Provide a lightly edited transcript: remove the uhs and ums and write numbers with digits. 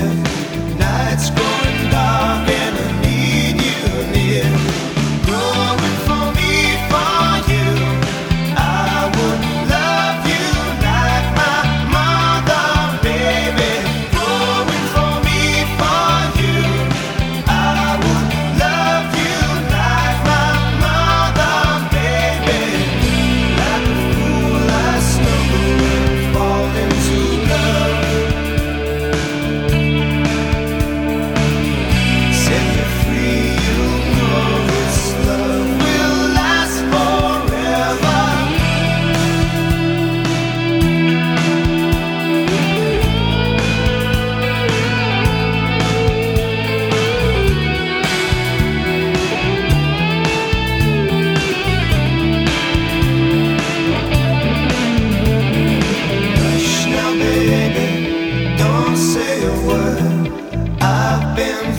Night's growing dark and I need you near. Growing for me, for you. I would love you like my mother, baby. Growing for me, for you. I would love you like my mother, baby. Like a fool, I stumble and fall into love. Set me free, you know this love will last forever. Hush now, baby, don't say a word. I've been